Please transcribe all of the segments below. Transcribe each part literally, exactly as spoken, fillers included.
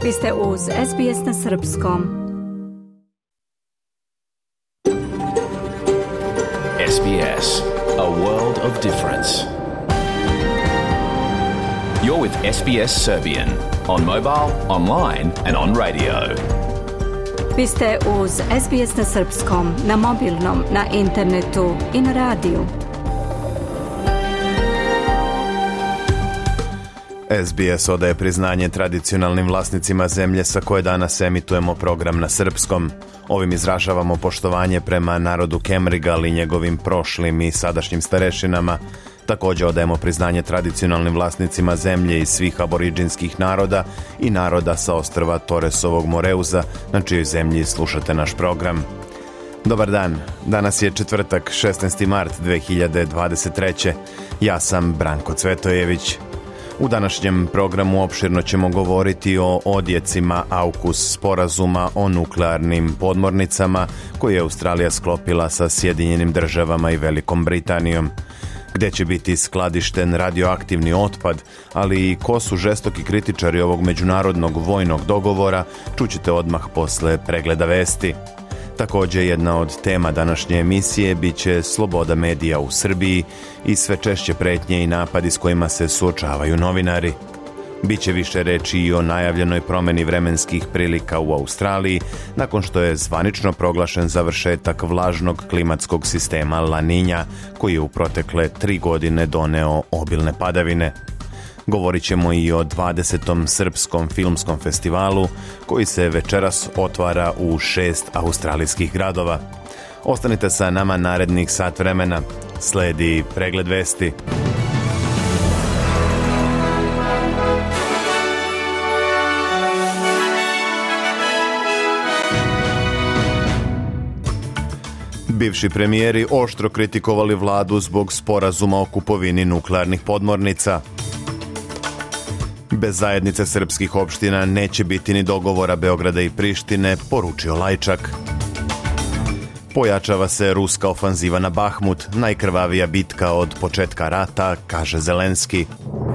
Vi ste uz S B S na srpskom. S B S, a world of difference. You're with S B S Serbian on mobile, online and on radio. Vi ste uz S B S na srpskom, na mobilnom, na internetu i na radiju. S B S odaje priznanje tradicionalnim vlasnicima zemlje sa koje danas emitujemo program na srpskom. Ovim izražavamo poštovanje prema narodu Kemrigal i njegovim prošlim i sadašnjim starešinama. Također odajemo priznanje tradicionalnim vlasnicima zemlje i svih aboriđinskih naroda i naroda sa ostrva Torresovog Moreuza, na čijoj zemlji slušate naš program. Dobar dan, danas je četvrtak, šesnaesti mart dve hiljade dvadeset treće. Ja sam Branko Cvetojević. U današnjem programu opširno ćemo govoriti o odjecima AUKUS sporazuma o nuklearnim podmornicama koje je Australija sklopila sa Sjedinjenim državama i Velikom Britanijom. Gde će biti skladišten radioaktivni otpad, ali i ko su žestoki kritičari ovog međunarodnog vojnog dogovora, čućete odmah posle pregleda vesti. Također jedna od tema današnje emisije biće sloboda medija u Srbiji i sve češće pretnje i napadi s kojima se suočavaju novinari. Biće više reči i o najavljenoj promjeni vremenskih prilika u Australiji nakon što je zvanično proglašen završetak vlažnog klimatskog sistema La Niña koji je u protekle tri godine doneo obilne padavine. Govorit ćemo i o dvadesetom srpskom filmskom festivalu koji se večeras otvara u šest australijskih gradova. Ostanite sa nama narednih sat vremena. Sledi pregled vesti. Bivši premijeri oštro kritikovali vladu zbog sporazuma o kupovini nuklearnih podmornica. Bez zajednice srpskih opština neće biti ni dogovora Beograda i Prištine, poručio Lajčak. Pojačava se ruska ofanziva na Bahmut, najkrvavija bitka od početka rata, kaže Zelenski.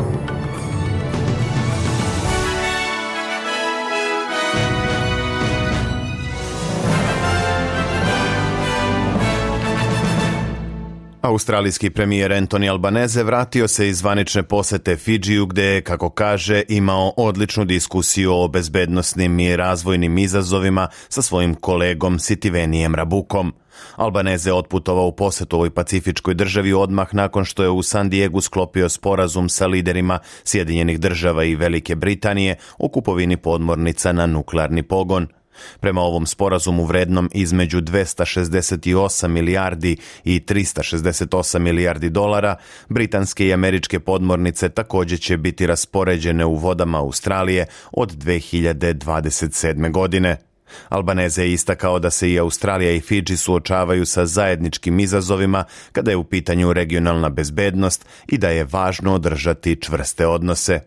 Australijski premijer Anthony Albanese vratio se iz zvanične posete Fidžiju gde je, kako kaže, imao odličnu diskusiju o bezbednosnim i razvojnim izazovima sa svojim kolegom Sitivenijem Rabukom. Albanese otputovao u posetu ovoj pacifičkoj državi odmah nakon što je u San Diegu sklopio sporazum sa liderima Sjedinjenih država i Velike Britanije o kupovini podmornica na nuklearni pogon. Prema ovom sporazumu vrednom između dvesta šezdeset osam milijardi i trista šezdeset osam milijardi dolara, britanske i američke podmornice također će biti raspoređene u vodama Australije od dve hiljade dvadeset sedme. godine. Albanese je istakao da se i Australija i Fidži suočavaju sa zajedničkim izazovima kada je u pitanju regionalna bezbednost i da je važno održati čvrste odnose.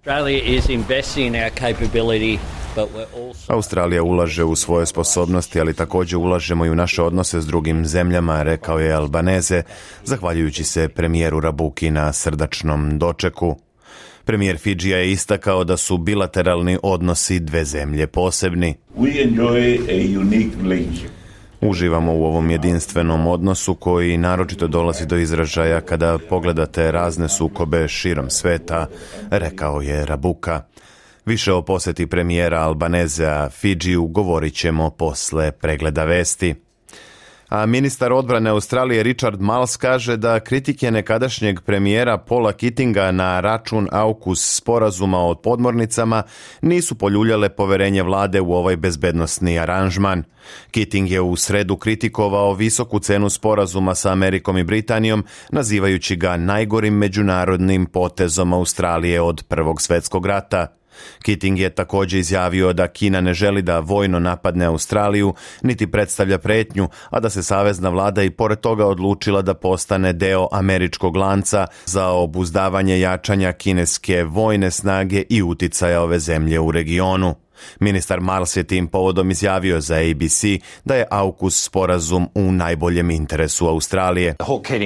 Australija ulaže u svoje sposobnosti, ali također ulažemo i u naše odnose s drugim zemljama, rekao je Albanese, zahvaljujući se premijeru Rabuki na srdačnom dočeku. Premijer Fidžija je istakao da su bilateralni odnosi dve zemlje posebni. Uživamo u ovom jedinstvenom odnosu koji naročito dolazi do izražaja kada pogledate razne sukobe širom sveta, rekao je Rabuka. Više o posjeti premijera Albanesea Fidžiju govorit ćemo posle pregleda vesti. A ministar odbrane Australije Richard Marles kaže da kritike nekadašnjeg premijera Paula Keatinga na račun AUKUS sporazuma o podmornicama nisu poljuljale poverenje vlade u ovaj bezbednosni aranžman. Keating je u sredu kritikovao visoku cenu sporazuma sa Amerikom i Britanijom, nazivajući ga najgorim međunarodnim potezom Australije od Prvog svjetskog rata. Keating je također izjavio da Kina ne želi da vojno napadne Australiju, niti predstavlja pretnju, a da se savezna vlada i pored toga odlučila da postane deo američkog lanca za obuzdavanje jačanja kineske vojne snage i uticaja ove zemlje u regionu. Ministar Marls je tim povodom izjavio za A B C da je AUKUS sporazum u najboljem interesu Australije.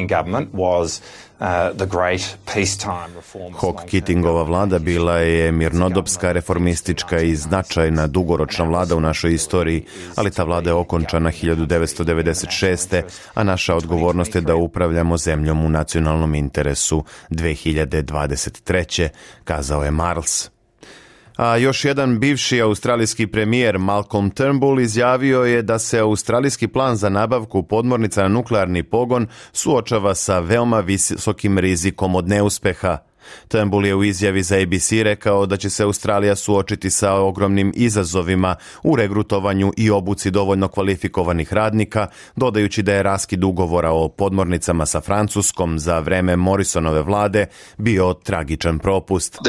Hawke-Keatingova vlada bila je mirnodopska, reformistička i značajna dugoročna vlada u našoj istoriji, ali ta vlada je okončana hiljadu devetsto devedeset šeste. a naša odgovornost je da upravljamo zemljom u nacionalnom interesu dve hiljade dvadeset treće. kazao je Marls. A još jedan bivši australijski premijer Malcolm Turnbull izjavio je da se australijski plan za nabavku podmornica na nuklearni pogon suočava sa veoma visokim rizikom od neuspeha. Turnbull je u izjavi za A B C rekao da će se Australija suočiti sa ogromnim izazovima u regrutovanju i obuci dovoljno kvalifikovanih radnika, dodajući da je raskid ugovora o podmornicama sa Francuskom za vreme Morrisonove vlade bio tragičan propust.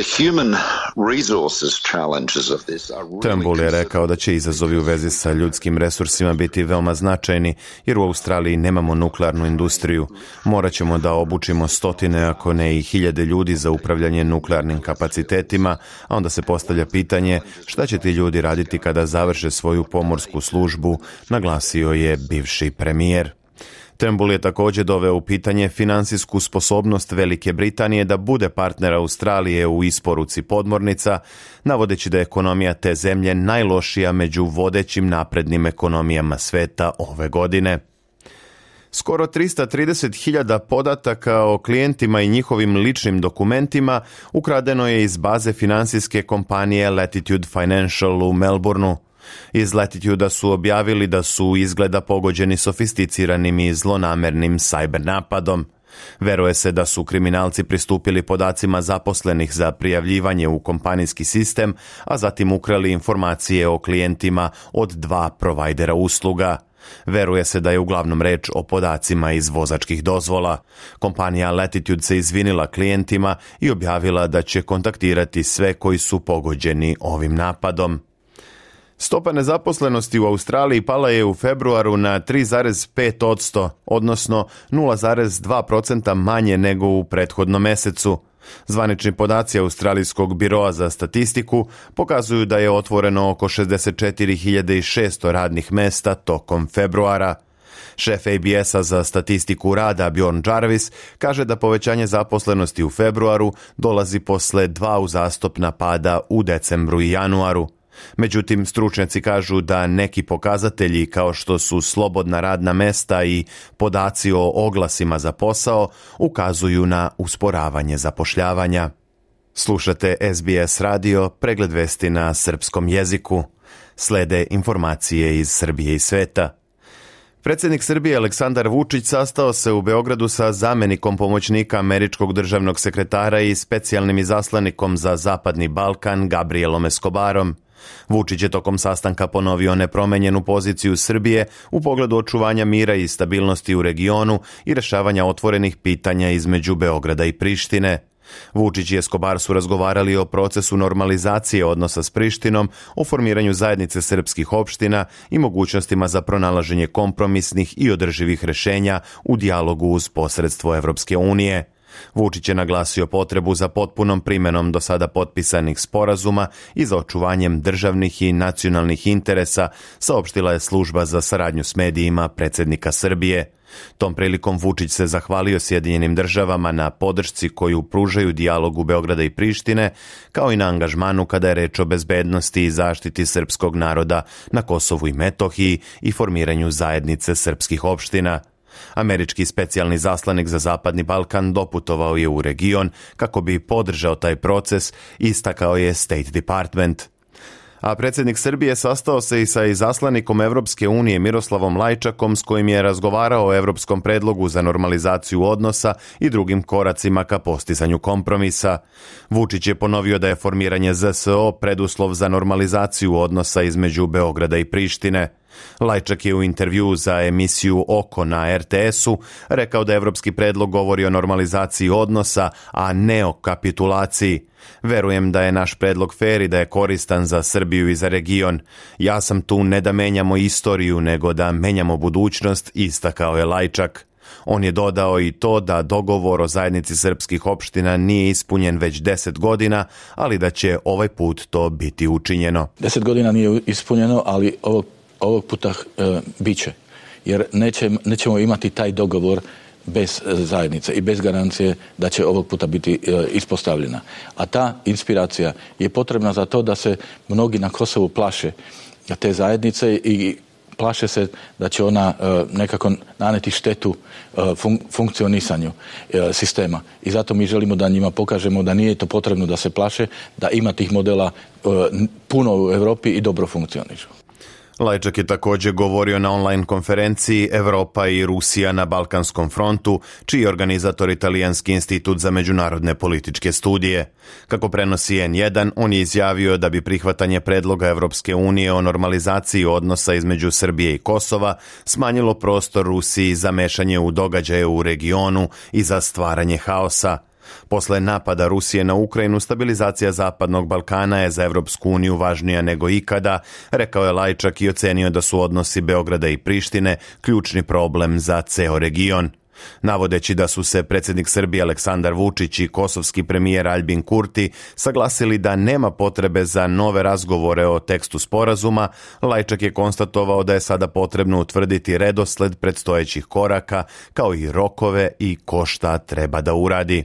Turnbull je rekao da će izazovi u vezi sa ljudskim resursima biti veoma značajni, jer u Australiji nemamo nuklearnu industriju. Morat ćemo da obučimo stotine, ako ne i hiljade ljudi za upravljanje nuklearnim kapacitetima, a onda se postavlja pitanje šta će ti ljudi raditi kada završe svoju pomorsku službu, naglasio je bivši premijer. Turnbull je također doveo u pitanje finansijsku sposobnost Velike Britanije da bude partner Australije u isporuci podmornica, navodeći da je ekonomija te zemlje najlošija među vodećim naprednim ekonomijama sveta ove godine. Skoro tristo trideset hiljada podataka o klijentima i njihovim ličnim dokumentima ukradeno je iz baze finansijske kompanije Latitude Financial u Melbourneu. Iz Latituda su objavili da su izgleda pogođeni sofisticiranim i zlonamernim cyber napadom. Veruje se da su kriminalci pristupili podacima zaposlenih za prijavljivanje u kompanijski sistem, a zatim ukrali informacije o klijentima od dva provajdera usluga. Veruje se da je uglavnom reč o podacima iz vozačkih dozvola. Kompanija Latitude se izvinila klijentima i objavila da će kontaktirati sve koji su pogođeni ovim napadom. Stopa nezaposlenosti u Australiji pala je u februaru na tri zarez pet posto, odnosno nula zarez dva posto manje nego u prethodnom mesecu. Zvanični podaci Australijskog biroa za statistiku pokazuju da je otvoreno oko šezdeset četiri hiljade šesto radnih mesta tokom februara. Šef A B S-a za statistiku rada Bjorn Jarvis kaže da povećanje zaposlenosti u februaru dolazi posle dva uzastopna pada u decembru i januaru. Međutim, stručnjaci kažu da neki pokazatelji kao što su slobodna radna mesta i podaci o oglasima za posao ukazuju na usporavanje zapošljavanja. Slušate S B S radio, pregled vesti na srpskom jeziku. Slede informacije iz Srbije i sveta. Predsjednik Srbije Aleksandar Vučić sastao se u Beogradu sa zamjenikom pomoćnika američkog državnog sekretara i specijalnim izaslanikom za Zapadni Balkan Gabrielom Escobarom. Vučić je tokom sastanka ponovio nepromenjenu poziciju Srbije u pogledu očuvanja mira i stabilnosti u regionu i rješavanja otvorenih pitanja između Beograda i Prištine. Vučić i Escobar su razgovarali o procesu normalizacije odnosa s Prištinom, o formiranju zajednice srpskih opština i mogućnostima za pronalaženje kompromisnih i održivih rješenja u dijalogu uz posredstvo Evropske unije. Vučić je naglasio potrebu za potpunom primjenom do sada potpisanih sporazuma i za očuvanjem državnih i nacionalnih interesa, saopštila je služba za saradnju s medijima predsjednika Srbije. Tom prilikom Vučić se zahvalio Sjedinjenim državama na podršci koju pružaju dijalogu Beograda i Prištine, kao i na angažmanu kada je reč o bezbednosti i zaštiti srpskog naroda na Kosovu i Metohiji i formiranju zajednice srpskih opština. Američki specijalni zaslanik za Zapadni Balkan doputovao je u region kako bi podržao taj proces, istakao je State Department. A predsjednik Srbije sastao se i sa izaslanikom Evropske unije Miroslavom Lajčakom, s kojim je razgovarao o evropskom predlogu za normalizaciju odnosa i drugim koracima ka postizanju kompromisa. Vučić je ponovio da je formiranje Z S O preduslov za normalizaciju odnosa između Beograda i Prištine. Lajčak je u intervjuu za emisiju Oko na R T S-u rekao da evropski predlog govori o normalizaciji odnosa, a ne o kapitulaciji. Verujem da je naš predlog fer i da je koristan za Srbiju i za region. Ja sam tu ne da menjamo istoriju, nego da menjamo budućnost, istakao je Lajčak. On je dodao i to da dogovor o zajednici srpskih opština nije ispunjen već deset godina, ali da će ovaj put to biti učinjeno. Deset godina nije ispunjeno, ali ovog, ovog puta e, bit će. Jer neće, nećemo imati taj dogovor bez zajednice i bez garancije da će ovog puta biti e, ispostavljena. A ta inspiracija je potrebna za to da se mnogi na Kosovu plaše te zajednice i plaše se da će ona e, nekako naneti štetu e, fun, funkcionisanju e, sistema. I zato mi želimo da njima pokažemo da nije to potrebno da se plaše, da ima tih modela e, puno u Europi i dobro funkcionišu. Lajčak je također govorio na online konferenciji Evropa i Rusija na Balkanskom frontu, čiji je organizator Italijanski institut za međunarodne političke studije. Kako prenosi en jedan, on je izjavio da bi prihvatanje predloga Evropske unije o normalizaciji odnosa između Srbije i Kosova smanjilo prostor Rusiji za mešanje u događaje u regionu i za stvaranje haosa. Posle napada Rusije na Ukrajinu, stabilizacija Zapadnog Balkana je za Evropsku uniju važnija nego ikada, rekao je Lajčak i ocenio da su odnosi Beograda i Prištine ključni problem za ceo region. Navodeći da su se predsjednik Srbije Aleksandar Vučić i kosovski premijer Aljbin Kurti saglasili da nema potrebe za nove razgovore o tekstu sporazuma, Lajčak je konstatovao da je sada potrebno utvrditi redosled predstojećih koraka, kao i rokove i ko šta treba da uradi.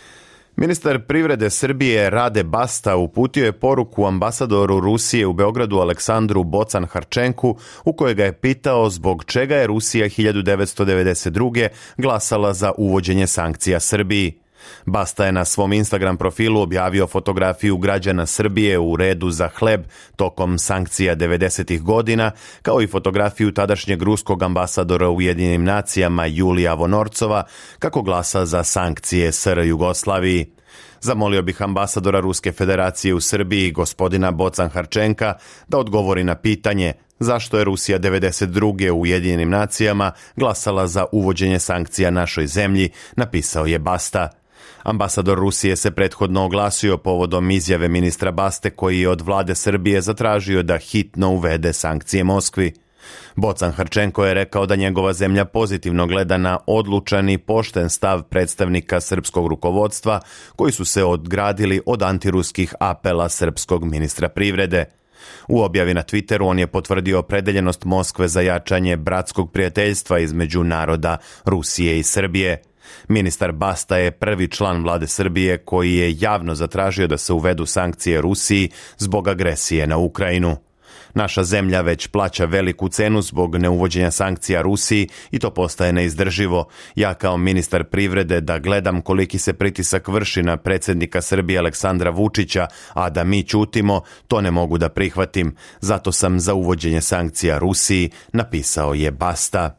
Ministar privrede Srbije Rade Basta uputio je poruku ambasadoru Rusije u Beogradu Aleksandru Bocan-Harčenku, u kojoj ga je pitao zbog čega je Rusija hiljadu devetsto devedeset druge. glasala za uvođenje sankcija Srbiji. Basta je na svom Instagram profilu objavio fotografiju građana Srbije u redu za hleb tokom sankcija devedesetih godina, kao i fotografiju tadašnjeg ruskog ambasadora u Ujedinjenim nacijama Julija Vonorcova, kako glasa za sankcije es er Jugoslaviji. Zamolio bih ambasadora Ruske federacije u Srbiji, gospodina Bocan-Harčenka, da odgovori na pitanje zašto je Rusija devedeset druge u Ujedinjenim nacijama glasala za uvođenje sankcija našoj zemlji, napisao je Basta. Ambasador Rusije se prethodno oglasio povodom izjave ministra Baste, koji je od vlade Srbije zatražio da hitno uvede sankcije Moskvi. Bocan-Harčenko je rekao da njegova zemlja pozitivno gleda na odlučan i pošten stav predstavnika srpskog rukovodstva, koji su se odgradili od antiruskih apela srpskog ministra privrede. U objavi na Twitteru on je potvrdio opredeljenost Moskve za jačanje bratskog prijateljstva između naroda Rusije i Srbije. Ministar Basta je prvi član vlade Srbije koji je javno zatražio da se uvedu sankcije Rusiji zbog agresije na Ukrajinu. Naša zemlja već plaća veliku cenu zbog neuvođenja sankcija Rusiji i to postaje neizdrživo. Ja kao ministar privrede da gledam koliki se pritisak vrši na predsjednika Srbije Aleksandra Vučića, a da mi ćutimo, to ne mogu da prihvatim. Zato sam za uvođenje sankcija Rusiji, napisao je Basta.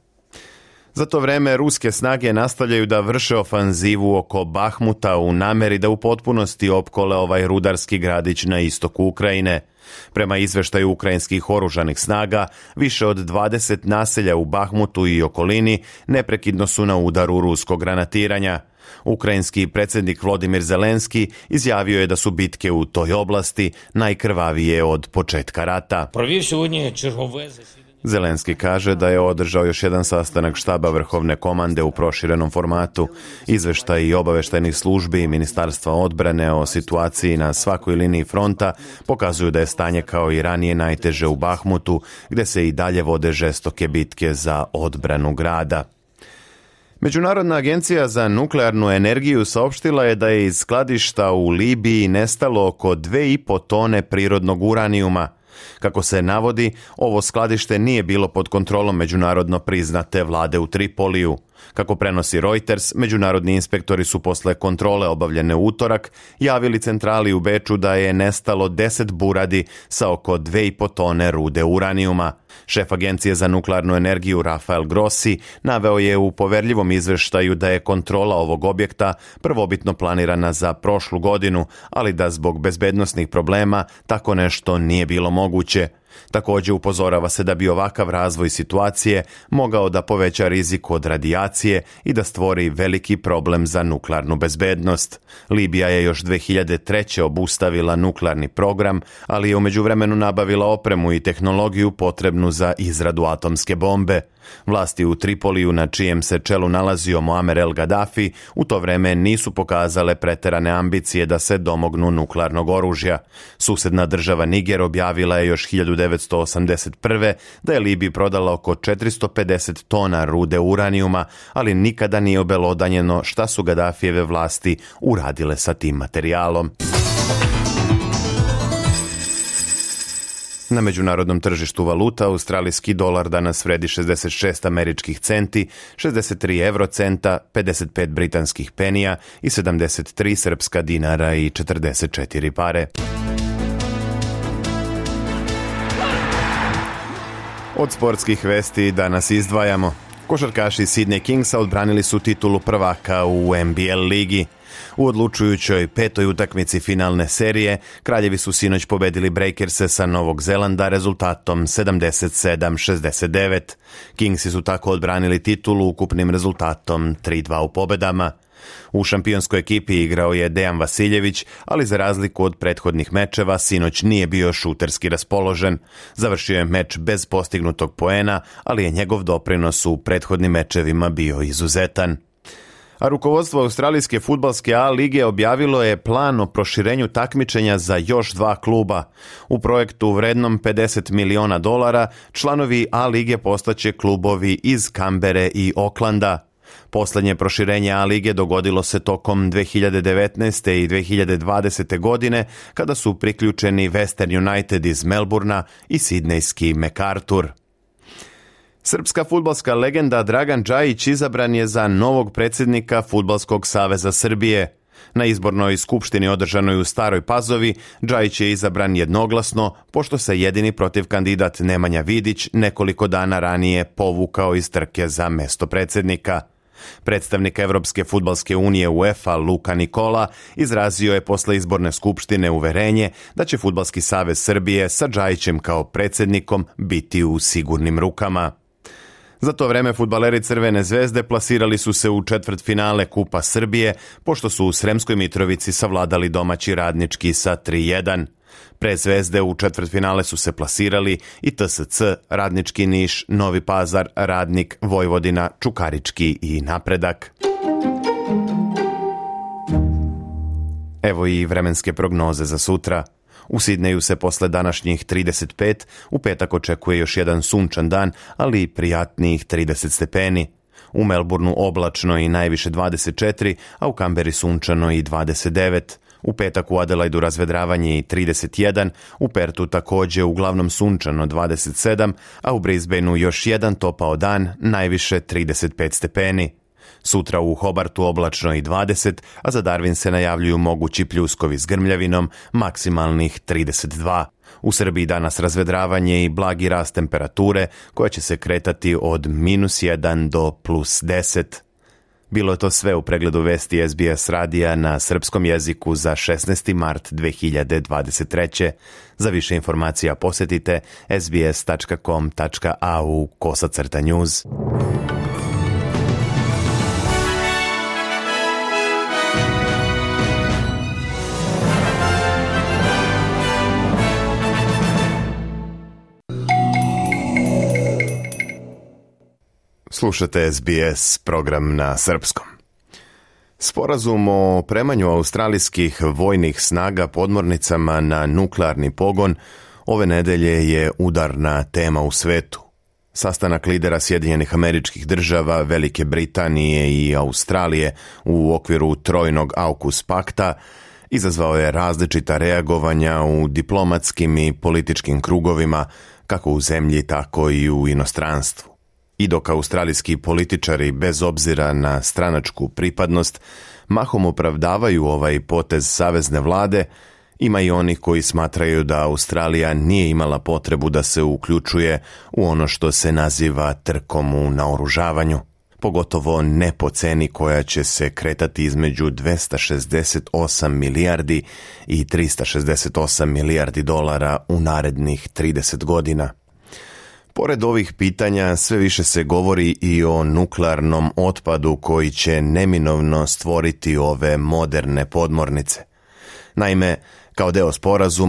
Za to vreme ruske snage nastavljaju da vrše ofanzivu oko Bahmuta u nameri da u potpunosti opkole ovaj rudarski gradić na istoku Ukrajine. Prema izveštaju ukrajinskih oružanih snaga, više od dvadeset naselja u Bahmutu i okolini neprekidno su na udaru ruskog granatiranja. Ukrajinski predsjednik Volodymyr Zelenski izjavio je da su bitke u toj oblasti najkrvavije od početka rata. Zelenski kaže da je održao još jedan sastanak štaba vrhovne komande u proširenom formatu. Izveštaj i obaveštajnih službi i Ministarstva odbrane o situaciji na svakoj liniji fronta pokazuju da je stanje kao i ranije najteže u Bahmutu, gdje se i dalje vode žestoke bitke za odbranu grada. Međunarodna agencija za nuklearnu energiju saopštila je da je iz skladišta u Libiji nestalo oko dve i po tone prirodnog uranijuma. Kako se navodi, ovo skladište nije bilo pod kontrolom međunarodno priznate vlade u Tripoliju. Kako prenosi Reuters, međunarodni inspektori su posle kontrole obavljene u utorak javili centrali u Beču da je nestalo deset buradi sa oko dve i po tone rude uranijuma. Šef Agencije za nuklearnu energiju Rafael Grossi naveo je u poverljivom izveštaju da je kontrola ovog objekta prvobitno planirana za prošlu godinu, ali da zbog bezbednosnih problema tako nešto nije bilo moguće. Također upozorava se da bi ovakav razvoj situacije mogao da poveća rizik od radijacije i da stvori veliki problem za nuklearnu bezbednost. Libija je još dve hiljade treće. obustavila nuklearni program, ali je u međuvremenu nabavila opremu i tehnologiju potrebnu za izradu atomske bombe. Vlasti u Tripoliju, na čijem se čelu nalazio Muamer el Gaddafi, u to vreme nisu pokazale preterane ambicije da se domognu nuklearnog oružja. Susedna država Niger objavila je još hiljadu devetsto osamdeset prve. da je Libiji prodala oko četiristo pedeset tona rude uranijuma, ali nikada nije obelodanjeno šta su Gaddafijeve vlasti uradile sa tim materijalom. Na međunarodnom tržištu valuta australijski dolar danas vredi šezdeset šest američkih centi, šezdeset tri evrocenta, pedeset pet britanskih penija i sedamdeset tri srpska dinara i četrdeset četiri pare. Od sportskih vesti danas izdvajamo. Košarkaši Sydney Kingsa odbranili su titulu prvaka u N B L ligi. U odlučujućoj petoj utakmici finalne serije kraljevi su sinoć pobedili Breakerse sa Novog Zelanda rezultatom sedamdeset sedam šezdeset devet. Kingsi su tako odbranili titulu ukupnim rezultatom tri dva u pobedama. U šampionskoj ekipi igrao je Dejan Vasiljević, ali za razliku od prethodnih mečeva sinoć nije bio šuterski raspoložen. Završio je meč bez postignutog poena, ali je njegov doprinos u prethodnim mečevima bio izuzetan. A rukovodstvo australijske fudbalske A lige objavilo je plan o proširenju takmičenja za još dva kluba. U projektu vrednom pedeset miliona dolara članovi A lige postaće klubovi iz Kambere i Oklanda. Poslednje proširenje A lige dogodilo se tokom dve hiljade devetnaeste. i dve hiljade dvadesete. godine, kada su priključeni Western United iz Melburna i sidnejski MacArthur. Srpska fudbalska legenda Dragan Džajić izabran je za novog predsjednika Fudbalskog saveza Srbije. Na izbornoj skupštini održanoj u Staroj Pazovi, Džajić je izabran jednoglasno, pošto se jedini protiv kandidat Nemanja Vidić nekoliko dana ranije povukao iz trke za mesto predsjednika. Predstavnik Evropske fudbalske unije UEFA Luka Nikola izrazio je posle izborne skupštine uverenje da će Fudbalski savez Srbije sa Džajićem kao predsjednikom biti u sigurnim rukama. Za to vreme fudbaleri Crvene zvezde plasirali su se u četvrtfinale Kupa Srbije, pošto su u Sremskoj Mitrovici savladali domaći Radnički sa tri jedan. Pre Zvezde u četvrtfinale su se plasirali i T S C, Radnički Niš, Novi Pazar, Radnik, Vojvodina, Čukarički i Napredak. Evo i vremenske prognoze za sutra. U Sidneju se posle današnjih trideset pet, u petak očekuje još jedan sunčan dan, ali i prijatnijih trideset stepeni. U Melbourneu oblačno i najviše dvadeset četiri, a u Kamberi sunčano i dvadeset devet. U petak u Adelaidu razvedravanje i trideset jedan, u Pertu također uglavnom sunčano dvadeset sedam, a u Brisbaneu još jedan topao dan, najviše trideset pet stepeni. Sutra u Hobartu oblačno i dvadeset, a za Darwin se najavljuju mogući pljuskovi s grmljavinom, maksimalnih trideset dva. U Srbiji danas razvedravanje i blagi rast temperature, koja će se kretati od minus jedan do plus deset. Bilo je to sve u pregledu vesti S B S radija na srpskom jeziku za šesnaesti mart dve hiljade dvadeset treće. Za više informacija posjetite s b s tačka com tačka a u kosacrta news. Slušate S B S program na srpskom. Sporazum o opremanju australijskih vojnih snaga podmornicama na nuklearni pogon ove nedelje je udarna tema u svetu. Sastanak lidera Sjedinjenih Američkih Država, Velike Britanije i Australije u okviru trojnog AUKUS pakta izazvao je različita reagovanja u diplomatskim i političkim krugovima, kako u zemlji, tako i u inostranstvu. I dok australijski političari, bez obzira na stranačku pripadnost, mahom opravdavaju ovaj potez savezne vlade, ima i onih koji smatraju da Australija nije imala potrebu da se uključuje u ono što se naziva trkom u naoružavanju, pogotovo ne po ceni koja će se kretati između dvesta šezdeset osam milijardi i trista šezdeset osam milijardi dolara u narednih trideset godina. Pored ovih pitanja, sve više se govori i o nuklearnom otpadu koji će neminovno stvoriti ove moderne podmornice. Naime, kao deo sporazuma,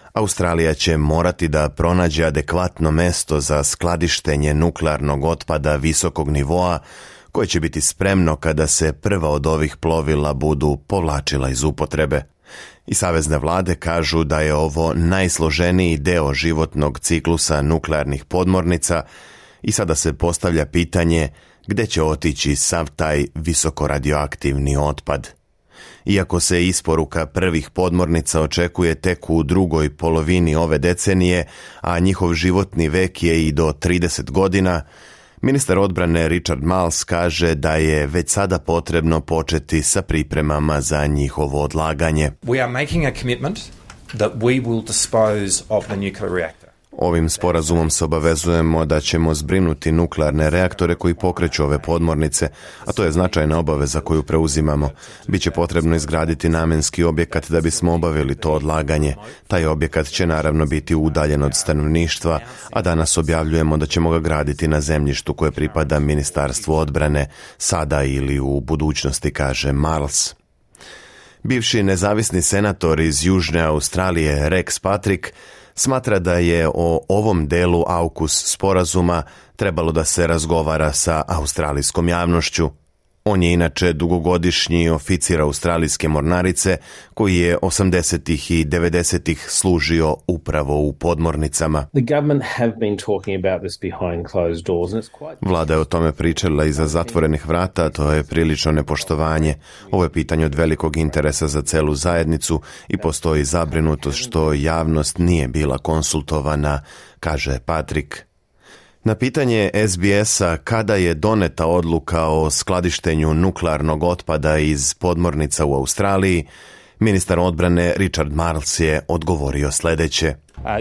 Australija će morati da pronađe adekvatno mesto za skladištenje nuklearnog otpada visokog nivoa, koje će biti spremno kada se prva od ovih plovila budu povlačila iz upotrebe. I savezne vlade kažu da je ovo najsloženiji deo životnog ciklusa nuklearnih podmornica i sada se postavlja pitanje gde će otići sav taj visoko radioaktivni otpad. Iako se isporuka prvih podmornica očekuje tek u drugoj polovini ove decenije, a njihov životni vek je i do trideset godina, ministar odbrane Richard Marles kaže da je već sada potrebno početi sa pripremama za njihovo odlaganje. We are making a commitment that we will dispose of the nuclear reactor. Ovim sporazumom se obavezujemo da ćemo zbrinuti nuklearne reaktore koji pokreću ove podmornice, a to je značajna obaveza koju preuzimamo. Biće potrebno izgraditi namenski objekat da bismo obavili to odlaganje. Taj objekat će naravno biti udaljen od stanovništva, a danas objavljujemo da ćemo ga graditi na zemljištu koje pripada Ministarstvu odbrane, sada ili u budućnosti, kaže Marles. Bivši nezavisni senator iz Južne Australije Rex Patrick smatra da je o ovom delu AUKUS sporazuma trebalo da se razgovara sa australijskom javnošću. On je inače dugogodišnji oficir australijske mornarice koji je osamdesetih i devedesetih služio upravo u podmornicama. Vlada je o tome pričala iza zatvorenih vrata, to je prilično nepoštovanje. Ovo je pitanje od velikog interesa za celu zajednicu i postoji zabrinutost što javnost nije bila konsultovana, kaže Patrick. Na pitanje S B S-a kada je doneta odluka o skladištenju nuklearnog otpada iz podmornica u Australiji, ministar odbrane Richard Marles je odgovorio sljedeće.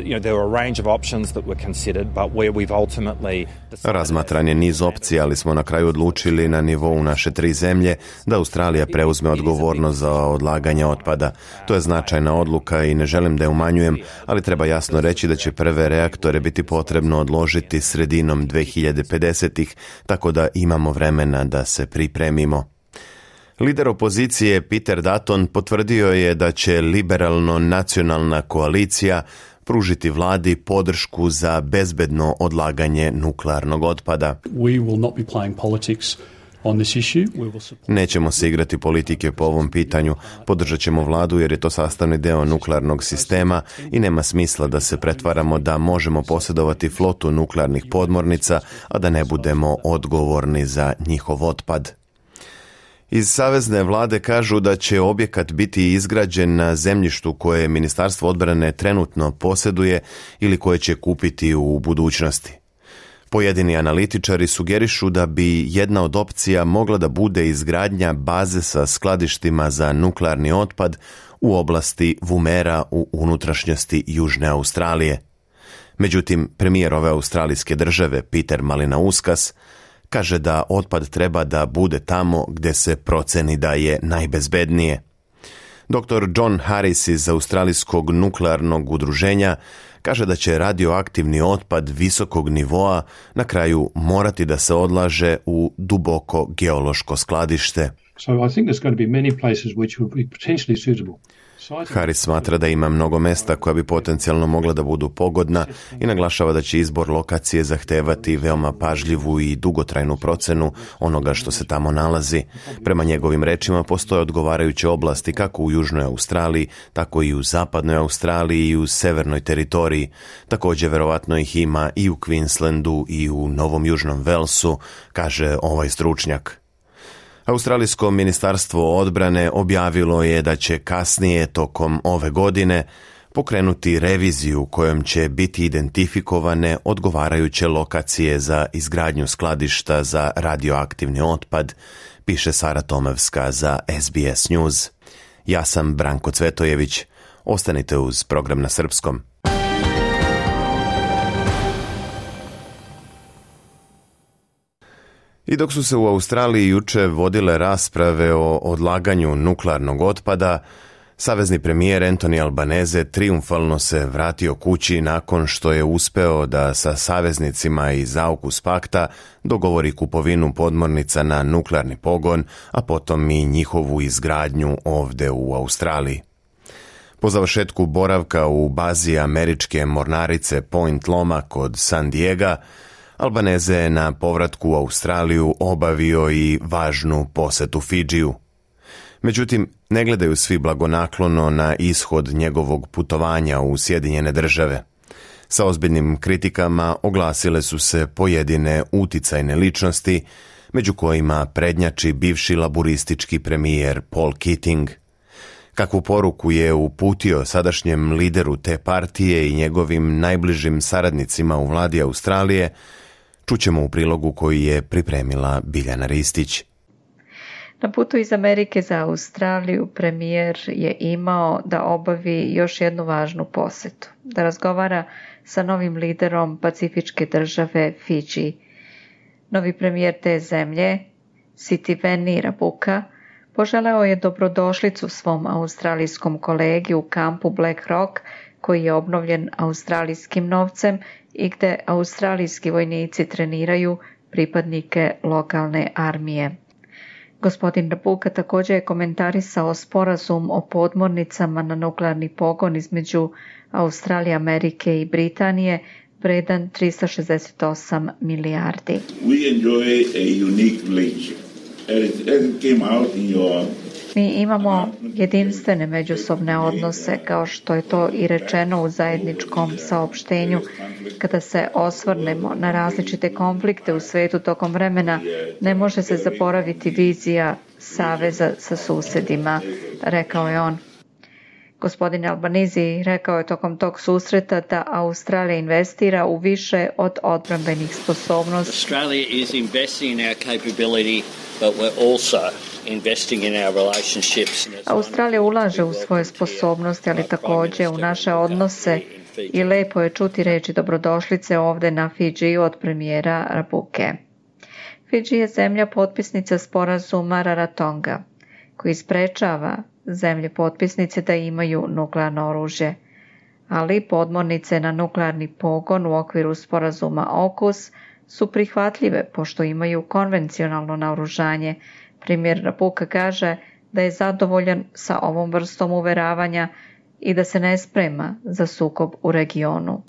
Razmatran je niz opcija, ali smo na kraju odlučili na nivou naše tri zemlje da Australija preuzme odgovornost za odlaganje otpada. To je značajna odluka i ne želim da je umanjujem, ali treba jasno reći da će prve reaktore biti potrebno odložiti sredinom dve hiljade pedesetih, tako da imamo vremena da se pripremimo. Lider opozicije Peter Dutton potvrdio je da će liberalno-nacionalna koalicija pružiti vladi podršku za bezbedno odlaganje nuklearnog otpada. Nećemo se igrati politike po ovom pitanju, podržat ćemo vladu jer je to sastavni deo nuklearnog sistema i nema smisla da se pretvaramo da možemo posjedovati flotu nuklearnih podmornica, a da ne budemo odgovorni za njihov otpad. Iz savezne vlade kažu da će objekat biti izgrađen na zemljištu koje Ministarstvo odbrane trenutno posjeduje ili koje će kupiti u budućnosti. Pojedini analitičari sugerišu da bi jedna od opcija mogla da bude izgradnja baze sa skladištima za nuklearni otpad u oblasti Woomera u unutrašnjosti Južne Australije. Međutim, premijer ove australijske države, Peter Malinauskas, kaže da otpad treba da bude tamo gdje se proceni da je najbezbednije. doktor John Harris iz Australijskog nuklearnog udruženja kaže da će radioaktivni otpad visokog nivoa na kraju morati da se odlaže u duboko geološko skladište. So I think there's going to be many places which would be potentially suitable. Harris smatra da ima mnogo mesta koja bi potencijalno mogla da budu pogodna i naglašava da će izbor lokacije zahtevati veoma pažljivu i dugotrajnu procenu onoga što se tamo nalazi. Prema njegovim rečima postoje odgovarajuće oblasti kako u Južnoj Australiji, tako i u Zapadnoj Australiji i u Severnoj teritoriji. Također verovatno ih ima i u Queenslandu i u Novom Južnom Walesu, kaže ovaj stručnjak. Australijsko ministarstvo odbrane objavilo je da će kasnije tokom ove godine pokrenuti reviziju kojom će biti identifikovane odgovarajuće lokacije za izgradnju skladišta za radioaktivni otpad, piše Sara Tomevska za S B S News. Ja sam Branko Cvetojević. Ostanite uz program na srpskom. I dok su se u Australiji juče vodile rasprave o odlaganju nuklearnog otpada, savezni premijer Anthony Albanese trijumfalno se vratio kući nakon što je uspeo da sa saveznicima iz AUKUS pakta dogovori kupovinu podmornica na nuklearni pogon, a potom i njihovu izgradnju ovde u Australiji. Po završetku boravka u bazi američke mornarice Point Loma kod San Diega, Albaneze je na povratku u Australiju obavio i važnu posetu Fidžiju. Međutim, ne gledaju svi blagonaklono na ishod njegovog putovanja u Sjedinjene Države. Sa ozbiljnim kritikama oglasile su se pojedine uticajne ličnosti, među kojima prednjači bivši laburistički premijer Paul Keating. Kakvu poruku je uputio sadašnjem lideru te partije i njegovim najbližim saradnicima u vladi Australije, čućemo u prilogu koji je pripremila Biljana Ristić. Na putu iz Amerike za Australiju premijer je imao da obavi još jednu važnu posetu, da razgovara sa novim liderom pacifičke države Fidži. Novi premijer te zemlje, Sitiveni Rabuka, poželeo je dobrodošlicu svom australijskom kolegi u kampu Black Rock, koji je obnovljen australijskim novcem i gde australijski vojnici treniraju pripadnike lokalne armije. Gospodin Rabuka također je komentarisao sporazum o podmornicama na nuklearni pogon između Australije, Amerike i Britanije, vredan tristo šezdeset osam milijardi. We enjoy a unique relationship. As it came out in your Mi imamo jedinstvene međusobne odnose, kao što je to i rečeno u zajedničkom saopštenju. Kada se osvrnemo na različite konflikte u svetu tokom vremena, ne može se zaboraviti vizija saveza sa susedima, rekao je on. Gospodin Albanese rekao je tokom tog susreta da Australija investira u više od odbrambenih sposobnosti. Australia is investing in our capability, but we're also investing in our relationships. Australija ulaže u svoje sposobnosti, ali također u naše odnose, i lepo je čuti reći dobrodošlice ovdje na Fidžiju od premijera Rabuke. Fidži je zemlja potpisnica sporazuma Rarotonga, koji sprečava zemlje potpisnice da imaju nuklearno oružje, ali podmornice na nuklearni pogon u okviru sporazuma AUKUS su prihvatljive pošto imaju konvencionalno naoružanje. Premijer Rabuka kaže da je zadovoljan sa ovom vrstom uveravanja i da se ne sprema za sukob u regionu.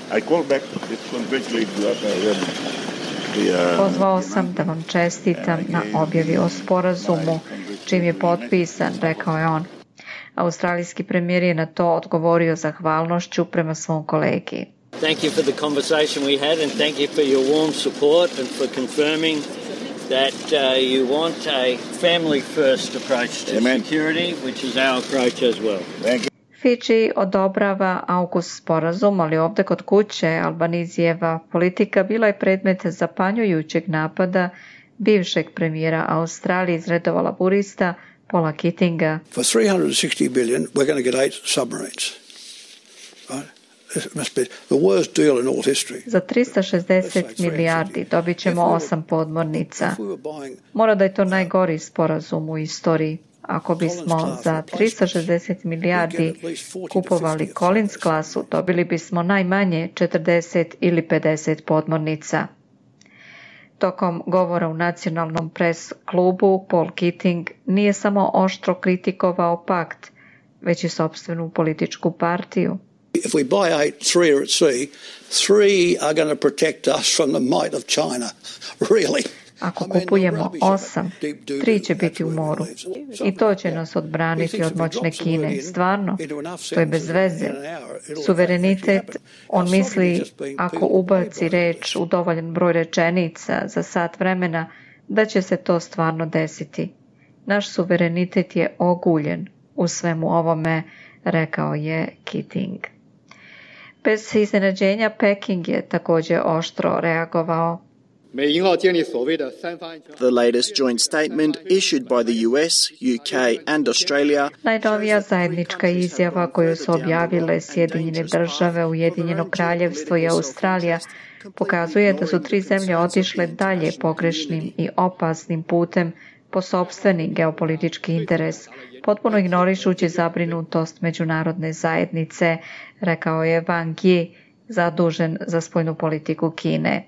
Pozvao sam da vam čestitam na objavi o sporazumu, čim je potpisan, rekao je on. Australijski premijer je na to odgovorio zahvalnošću prema svom kolegi. Thank you for the conversation we had and thank you for your warm support and for confirming that uh, you want a family first approach to Amen. Security, which is our approach as well. Thank you. Fidži odobrava AUKUS sporazum, ali ovdje kod kuće Albanizijeva politika bila je predmet zapanjujućeg napada bivšeg premijera Australije iz redova laburista Paula Keatinga. For three hundred sixty billion we're going to get eight submarines. Right? It must be the worst deal in all history. Za tristo šezdeset milijardi dobit ćemo osam podmornica. Mora da je to najgori sporazum u istoriji. Ako bismo za tristo šezdeset milijardi kupovali Collins klasu, dobili bismo najmanje četrdeset ili pedeset podmornica. Tokom govora u nacionalnom pres klubu, Paul Keating nije samo oštro kritikovao pakt, već i sopstvenu političku partiju. If we buy eight, three are at sea, three are going to protect us from the might of China. Really? Ako kupujemo osam, tri će biti u moru. I to će nas odbraniti od moćne Kine. Stvarno, to je bez veze. Suverenitet, on misli, ako ubaci reč u dovoljan broj rečenica za sat vremena, da će se to stvarno desiti. Naš suverenitet je oguljen u svemu ovome, rekao je Keating. Bez iznenađenja, Peking je također oštro reagovao. The latest joint statement issued by the U S, U K and Australia. Najnovija zajednička izjava koju su objavile Sjedinjene države, Ujedinjeno kraljevstvo i Australija pokazuje da su tri zemlje otišle dalje pogrešnim i opasnim putem po sopstveni geopolitički interes, potpuno ignorišući zabrinutost međunarodne zajednice, rekao je Wang Yi, zadužen za spoljnu politiku Kine.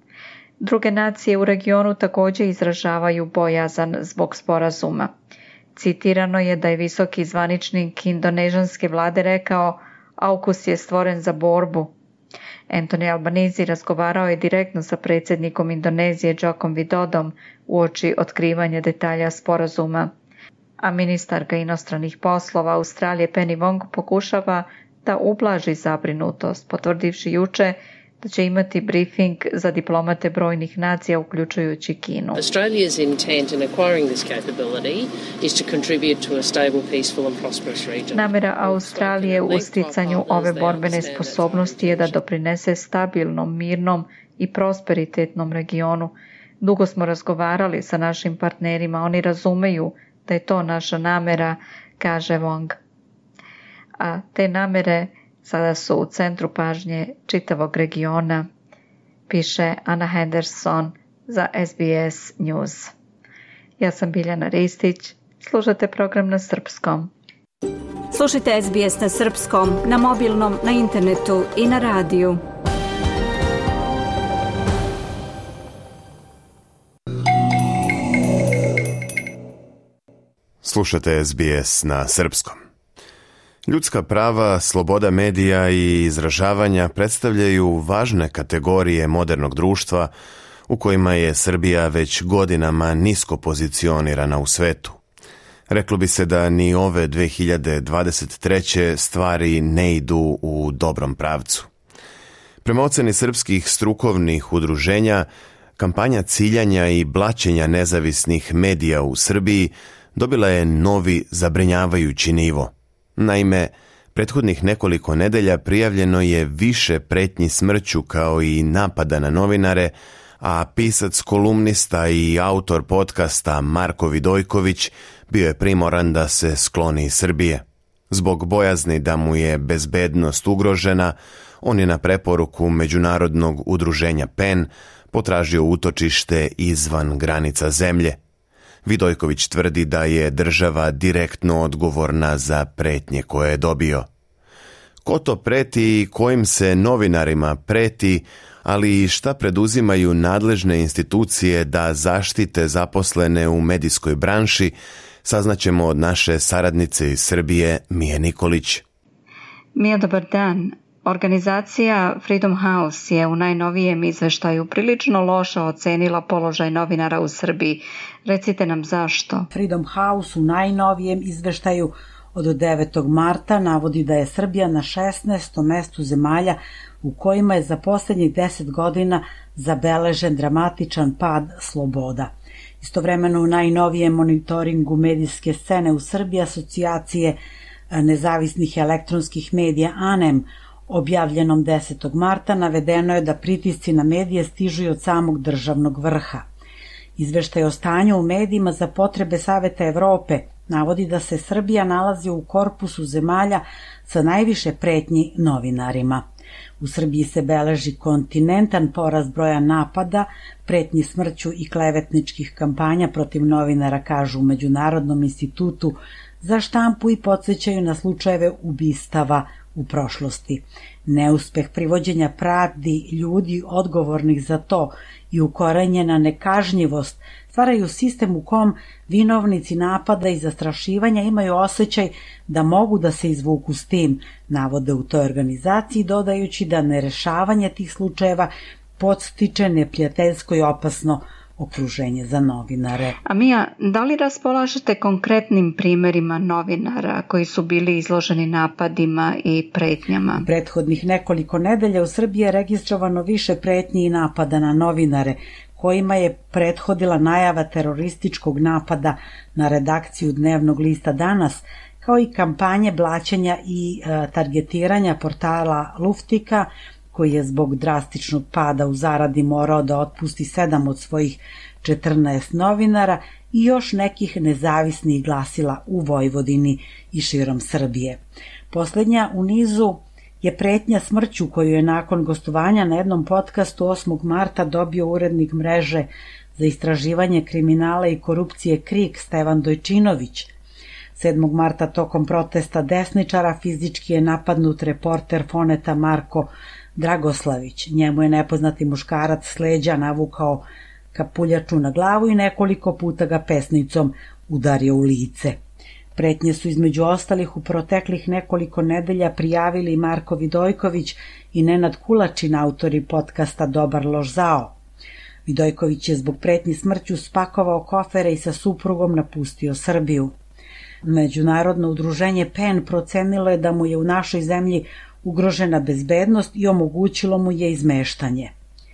Druge nacije u regionu također izražavaju bojazan zbog sporazuma. Citirano je da je visoki zvaničnik indonežanske vlade rekao: AUKUS je stvoren za borbu. Anthony Albanese razgovarao je direktno sa predsjednikom Indonezije Jokom Widodom uoči otkrivanja detalja sporazuma, a ministarka inostranih poslova Australije Penny Wong pokušava da ublaži zabrinutost, potvrdivši juče da će imati briefing za diplomate brojnih nacija, uključujući Kinu. Australia's intent in acquiring this capability is to contribute to a stable, peaceful and prosperous region. Namera Australije u sticanju ove borbene sposobnosti je da doprinese stabilnom, mirnom i prosperitetnom regionu. Dugo smo razgovarali sa našim partnerima, oni razumeju da je to naša namera, kaže Wong. A te namere sada su u centru pažnje čitavog regiona, piše Anna Henderson za S B S News. Ja sam Biljana Ristić, slušate program na srpskom. Slušajte S B S na srpskom, na mobilnom, na internetu i na radiju. Slušate S B S na srpskom. Ljudska prava, sloboda medija i izražavanja predstavljaju važne kategorije modernog društva u kojima je Srbija već godinama nisko pozicionirana u svetu. Reklo bi se da ni ove dve hiljade dvadeset treće stvari ne idu u dobrom pravcu. Prema oceni srpskih strukovnih udruženja, kampanja ciljanja i blaćenja nezavisnih medija u Srbiji dobila je novi zabrinjavajući nivo. Naime, prethodnih nekoliko nedelja prijavljeno je više pretnji smrću kao i napada na novinare, a pisac, kolumnista i autor podcasta Marko Vidojković bio je primoran da se skloni iz Srbije. Zbog bojazni da mu je bezbednost ugrožena, on je na preporuku Međunarodnog udruženja P E N potražio utočište izvan granica zemlje. Vidojković tvrdi da je država direktno odgovorna za pretnje koje je dobio. Ko to preti i kojim se novinarima preti, ali i šta preduzimaju nadležne institucije da zaštite zaposlene u medijskoj branši, saznaćemo od naše saradnice iz Srbije, Mije Nikolić. Mija, dobar dan. Organizacija Freedom House je u najnovijem izveštaju prilično loše ocenila položaj novinara u Srbiji. Recite nam zašto. Freedom House u najnovijem izveštaju od devetog marta navodi da je Srbija na šesnaestom mestu zemalja u kojima je za posljednjih deset godina zabeležen dramatičan pad sloboda. Istovremeno u najnovijem monitoringu medijske scene u Srbiji asocijacije nezavisnih elektronskih medija A N E M objavljenom desetog marta navedeno je da pritisci na medije stižu i od samog državnog vrha. Izveštaj o stanju u medijima za potrebe Saveta Evrope navodi da se Srbija nalazi u korpusu zemalja sa najviše pretnji novinarima. U Srbiji se beleži kontinentan porast broja napada, pretnji smrću i klevetničkih kampanja protiv novinara, kažu u Međunarodnom institutu za štampu, i podsjećaju na slučajeve ubistava u prošlosti. Neuspeh privođenja pravdi ljudi odgovornih za to i ukorenjena nekažnjivost stvaraju sistem u kom vinovnici napada i zastrašivanja imaju osjećaj da mogu da se izvuku s tim, navode u toj organizaciji, dodajući da nerešavanje tih slučajeva podstiče neprijateljsko i opasno okruženje za novinare. A Mija, da li raspolažete konkretnim primjerima novinara koji su bili izloženi napadima i pretnjama? Prethodnih nekoliko nedelja u Srbiji je registrovano više pretnji i napada na novinare, kojima je prethodila najava terorističkog napada na redakciju dnevnog lista Danas, kao i kampanje blaćenja i e, targetiranja portala Luftika, koji je zbog drastičnog pada u zaradi morao da otpusti sedam od svojih četrnaest novinara i još nekih nezavisnih glasila u Vojvodini i širom Srbije. Posljednja u nizu je pretnja smrću koju je nakon gostovanja na jednom podcastu osmog marta dobio urednik mreže za istraživanje kriminala i korupcije KRIK Stevan Dojčinović. sedmog marta tokom protesta desničara fizički je napadnut reporter Foneta Marko Dragoslavić. Njemu je nepoznati muškarac s leđa navukao kapuljaču na glavu i nekoliko puta ga pesnicom udario u lice. Pretnje su između ostalih u proteklih nekoliko nedelja prijavili Marko Vidojković i Nenad Kulačin, autori podcasta Dobar loš zao. Vidojković je zbog pretnji smrću spakovao kofere i sa suprugom napustio Srbiju. Međunarodno udruženje P E N procenilo je da mu je u našoj zemlji ugrožena bezbednost i omogućilo mu je izmeštanje.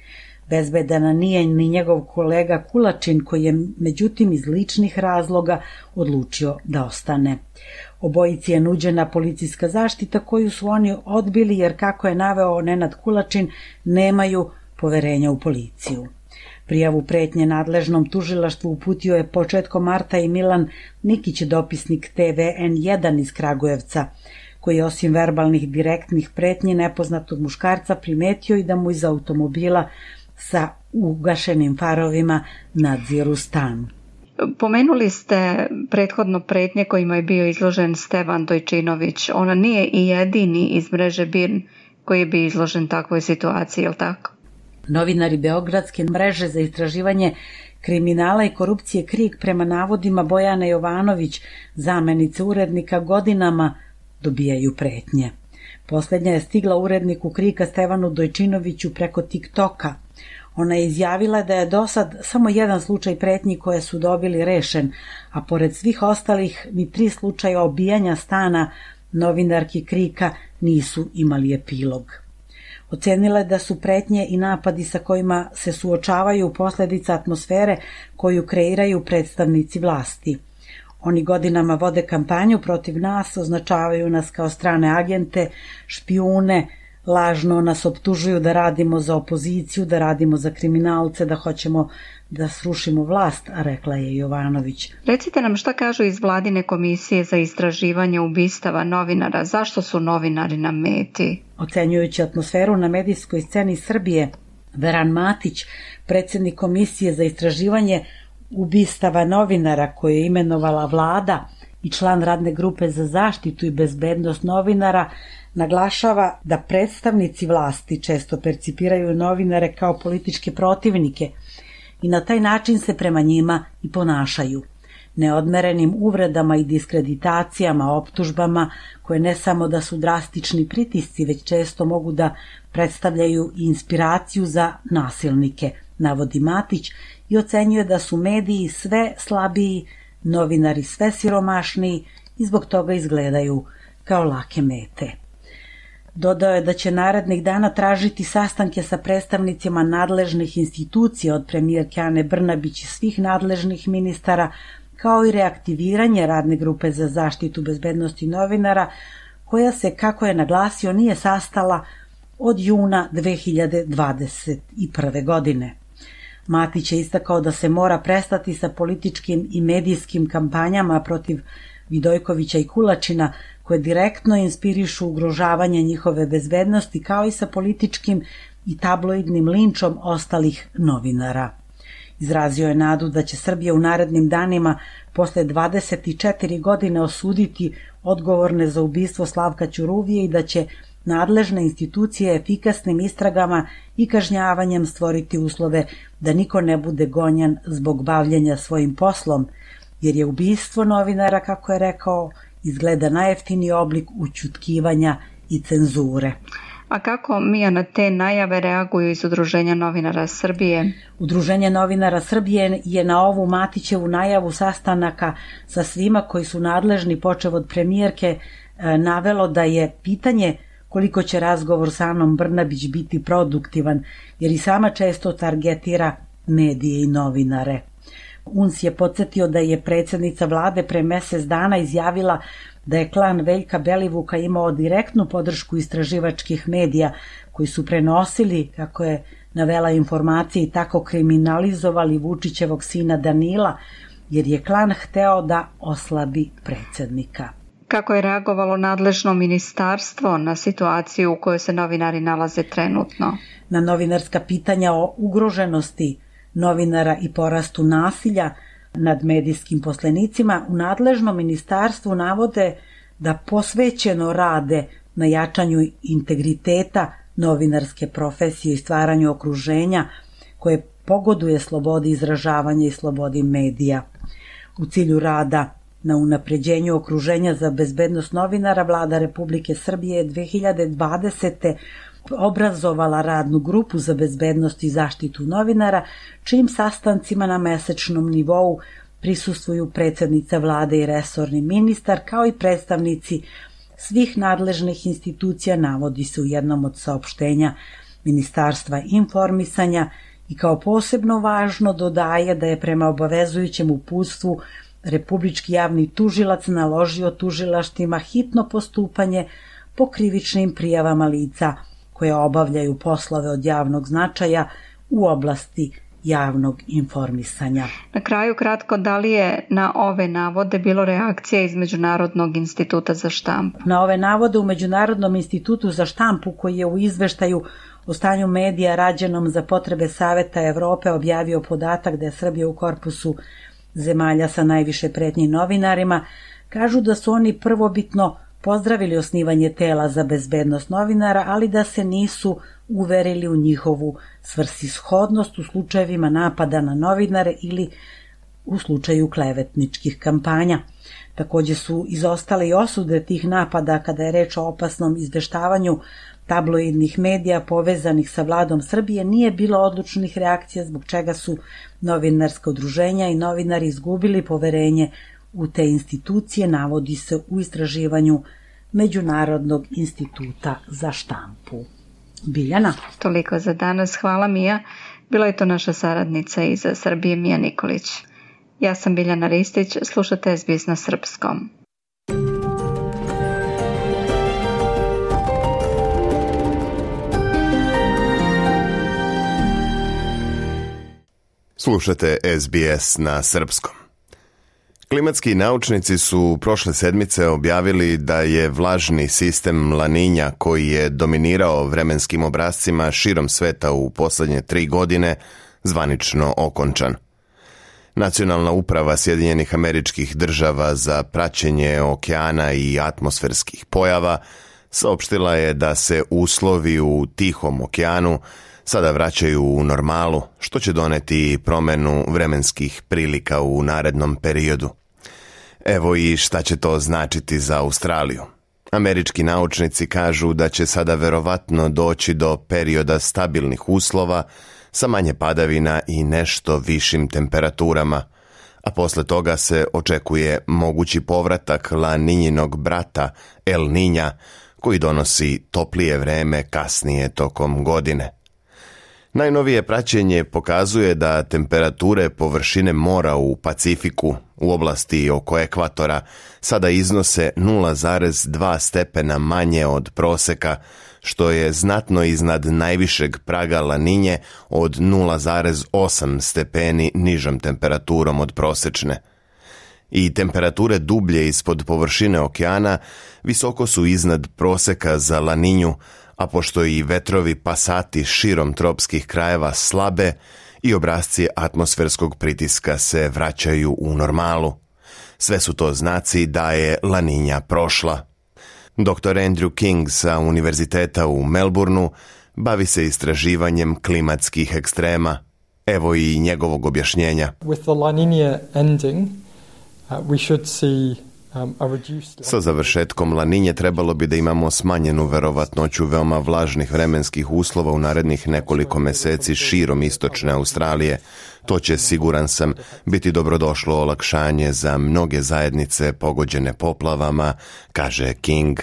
Bezbedan nije ni njegov kolega Kulačin, koji je međutim iz ličnih razloga odlučio da ostane. Obojici je nuđena policijska zaštita koju su oni odbili jer, kako je naveo Nenad Kulačin, nemaju poverenja u policiju. Prijavu pretnje nadležnom tužilaštvu uputio je početkom marta i Milan Nikić, dopisnik T V N jedan iz Kragujevca, koji je osim verbalnih direktnih pretnji nepoznatog muškarca primetio i da mu iz automobila sa ugašenim farovima nadziru stan. Pomenuli ste prethodno pretnje kojima je bio izložen Stevan Dojčinović. Ona nije i jedini iz mreže B I R N koji je bio izložen takvoj situaciji, je li tako? Novinari Beogradske mreže za istraživanje kriminala i korupcije KRIK prema navodima Bojane Jovanović, zamenice urednika, godinama dobijaju pretnje. Posljednja je stigla uredniku KRIK-a Stevanu Dojčinoviću preko TikToka. Ona je izjavila da je do sad samo jedan slučaj pretnji koje su dobili rešen, a pored svih ostalih ni tri slučaja obijanja stana novinarki KRIK-a nisu imali epilog. Ocenila je da su pretnje i napadi sa kojima se suočavaju posljedica atmosfere koju kreiraju predstavnici vlasti. Oni godinama vode kampanju protiv nas, označavaju nas kao strane agente, špijune, lažno nas optužuju da radimo za opoziciju, da radimo za kriminalce, da hoćemo da srušimo vlast, a rekla je Jovanović. Recite nam šta kažu iz Vladine komisije za istraživanje ubistava novinara. Zašto su novinari na meti? Ocenjujući atmosferu na medijskoj sceni Srbije, Veran Matić, predsjednik komisije za istraživanje ubistava novinara koje je imenovala vlada i član radne grupe za zaštitu i bezbednost novinara, naglašava da predstavnici vlasti često percipiraju novinare kao političke protivnike i na taj način se prema njima i ponašaju. Neodmerenim uvredama i diskreditacijama, optužbama, koje ne samo da su drastični pritisci, već često mogu da predstavljaju i inspiraciju za nasilnike, navodi Matić i ocenjuje da su mediji sve slabiji, novinari sve siromašniji i zbog toga izgledaju kao lake mete. Dodao je da će narednih dana tražiti sastanke sa predstavnicima nadležnih institucija od premijerke Ane Brnabić i svih nadležnih ministara, kao i reaktiviranje radne grupe za zaštitu bezbednosti novinara, koja se, kako je naglasio, nije sastala od juna dve hiljade dvadeset prve. godine. Matić je istakao da se mora prestati sa političkim i medijskim kampanjama protiv Vidojkovića i Kulačina, koje direktno inspirišu ugrožavanje njihove bezbednosti, kao i sa političkim i tabloidnim linčom ostalih novinara. Izrazio je nadu da će Srbija u narednim danima posle dvadeset četiri godine osuditi odgovorne za ubistvo Slavka Ćuruvije i da će nadležne institucije efikasnim istragama i kažnjavanjem stvoriti uslove da niko ne bude gonjan zbog bavljenja svojim poslom, jer je ubistvo novinara, kako je rekao, izgleda najjeftiniji oblik ućutkivanja i cenzure. A kako, Mija, na te najave reaguju iz Udruženja novinara Srbije? Udruženje novinara Srbije je na ovu Matićevu najavu sastanaka sa svima koji su nadležni, počev od premijerke, navelo da je pitanje koliko će razgovor sa Anom Brnabić biti produktivan, jer i sama često targetira medije i novinare. U N S je podsjetio da je predsjednica vlade pre mesec dana izjavila da je klan Veljka Belivuka imao direktnu podršku istraživačkih medija koji su prenosili, kako je navela informacije, i tako kriminalizovali Vučićevog sina Danila, jer je klan hteo da oslabi predsjednika. Kako je reagovalo nadležno ministarstvo na situaciju u kojoj se novinari nalaze trenutno? Na novinarska pitanja o ugroženosti novinara i porastu nasilja nad medijskim poslenicima, u nadležnom ministarstvu navode da posvećeno rade na jačanju integriteta novinarske profesije i stvaranju okruženja koje pogoduje slobodi izražavanja i slobodi medija. U cilju rada Na unapređenju okruženja za bezbednost novinara vlada Republike Srbije je dve hiljade dvadesete obrazovala radnu grupu za bezbednost i zaštitu novinara, čijim sastancima na mesečnom nivou prisustvuju predsednica vlade i resorni ministar, kao i predstavnici svih nadležnih institucija, navodi se u jednom od saopštenja Ministarstva informisanja, i kao posebno važno dodaje da je prema obavezujućem uputstvu Republički javni tužilac naložio tužilaštvima hitno postupanje po krivičnim prijavama lica koje obavljaju poslove od javnog značaja u oblasti javnog informisanja. Na kraju kratko, da li je na ove navode bilo reakcija iz Međunarodnog instituta za štampu? Na ove navode u Međunarodnom institutu za štampu, koji je u izveštaju o stanju medija rađenom za potrebe Saveta Evrope objavio podatak da je Srbija u korpusu zemalja sa najviše pretnji novinarima, kažu da su oni prvobitno pozdravili osnivanje tela za bezbednost novinara, ali da se nisu uverili u njihovu svrsishodnost u slučajevima napada na novinare ili u slučaju klevetničkih kampanja. Takođe su izostale i osude tih napada kada je reč o opasnom izveštavanju tabloidnih medija povezanih sa vladom Srbije. Nije bilo odlučnih reakcija, zbog čega su novinarska udruženja i novinari izgubili poverenje u te institucije, navodi se u istraživanju Međunarodnog instituta za štampu. Biljana. Toliko za danas. Hvala, Mija. Bila je to naša saradnica iz Srbije, Mija Nikolić. Ja sam Biljana Ristić, slušate S B S na srpskom. Slušate S B S na srpskom. Klimatski naučnici su prošle sedmice objavili da je vlažni sistem La Niña, koji je dominirao vremenskim obrascima širom sveta u poslednje tri godine, zvanično okončan. Nacionalna uprava Sjedinjenih Američkih Država za praćenje okeana i atmosferskih pojava saopštila je da se uslovi u Tihom okeanu sada vraćaju u normalu, što će doneti promenu vremenskih prilika u narednom periodu. Evo i šta će to značiti za Australiju. Američki naučnici kažu da će sada verovatno doći do perioda stabilnih uslova sa manje padavina i nešto višim temperaturama, a posle toga se očekuje mogući povratak La Niñinog brata El Niña, koji donosi toplije vreme kasnije tokom godine. Najnovije praćenje pokazuje da temperature površine mora u Pacifiku, u oblasti oko ekvatora, sada iznose nula zarez dva stepena manje od proseka, što je znatno iznad najvišeg praga La Niñe od nula zarez osam stepeni nižom temperaturom od prosečne. I temperature dublje ispod površine okeana visoko su iznad proseka za La Niñu, a pošto i vetrovi pasati širom tropskih krajeva slabe, i obrasci atmosferskog pritiska se vraćaju u normalu. Sve su to znaci da je La Niña prošla. doktor Andrew King sa Univerziteta u Melbourneu bavi se istraživanjem klimatskih ekstrema. Evo i njegovog objašnjenja. With the La Niña ending, uh, we should see Sa završetkom La Niñe trebalo bi da imamo smanjenu verovatnoću veoma vlažnih vremenskih uslova u narednih nekoliko meseci širom istočne Australije. To će, siguran sam, biti dobrodošlo olakšanje za mnoge zajednice pogođene poplavama, kaže King.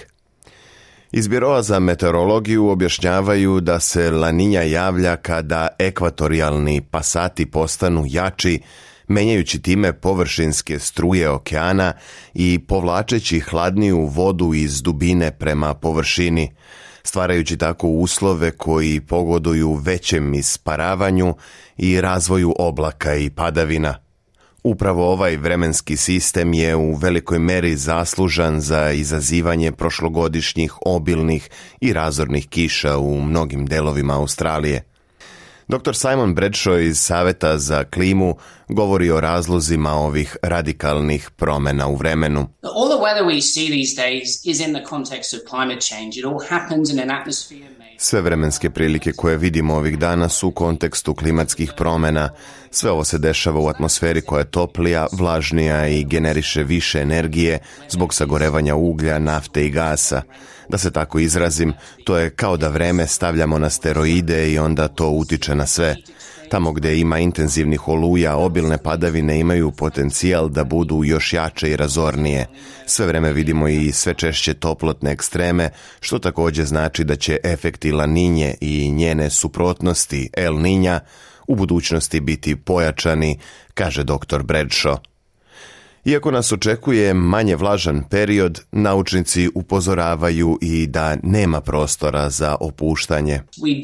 Iz Biroa za meteorologiju objašnjavaju da se La Niña javlja kada ekvatorijalni pasati postanu jači, menjajući time površinske struje okeana i povlačeći hladniju vodu iz dubine prema površini, stvarajući tako uslove koji pogoduju većem isparavanju i razvoju oblaka i padavina. Upravo ovaj vremenski sistem je u velikoj meri zaslužan za izazivanje prošlogodišnjih obilnih i razornih kiša u mnogim delovima Australije. doktor Simon Bradshaw iz Saveta za klimu govori o razlozima ovih radikalnih promena u vremenu. All the weather we see these days is in the context of climate change. It all happens in an atmosphere. Sve vremenske prilike koje vidimo ovih dana su u kontekstu klimatskih promjena. Sve ovo se dešava u atmosferi koja je toplija, vlažnija i generiše više energije zbog sagorevanja uglja, nafte i gasa. Da se tako izrazim, to je kao da vreme stavljamo na steroide i onda to utiče na sve. Tamo gdje ima intenzivnih oluja, obilne padavine imaju potencijal da budu još jače i razornije. Sve vreme vidimo i sve češće toplotne ekstreme, što također znači da će efekti La Niñe i njene suprotnosti El Niña u budućnosti biti pojačani, kaže doktor Bradshaw. Iako nas očekuje manje vlažan period, naučnici upozoravaju i da nema prostora za opuštanje.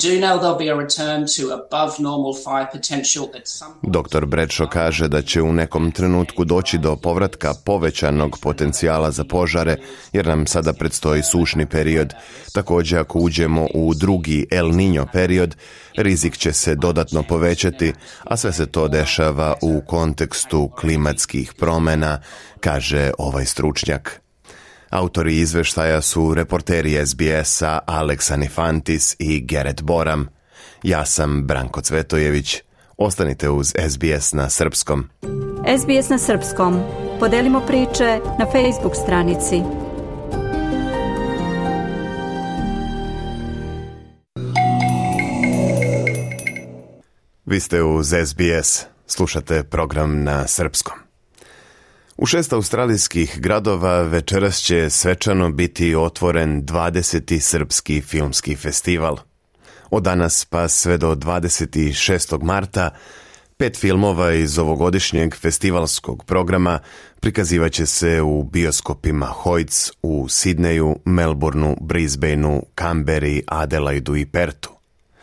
doktor Bradshaw kaže da će u nekom trenutku doći do povratka povećanog potencijala za požare, jer nam sada predstoji sušni period. Također, ako uđemo u drugi El Niño period, rizik će se dodatno povećati, a sve se to dešava u kontekstu klimatskih promjena, kaže ovaj stručnjak. Autori izveštaja su reporteri S B S-a Alex Anifantis i Geret Boram. Ja sam Branko Cvetojević. Ostanite uz S B S na srpskom. S B S na srpskom. Podelimo priče na Facebook stranici. Vi ste uz S B S. Slušate program na srpskom. U šest australijskih gradova večeras će svečano biti otvoren dvadeseti srpski filmski festival. Od danas pa sve do dvadeset šestog marta pet filmova iz ovogodišnjeg festivalskog programa prikazivaće se u bioskopima Hoyts u Sidneju, Melbourneu, Brisbaneu, Canberri, Adelaidu i Pertu.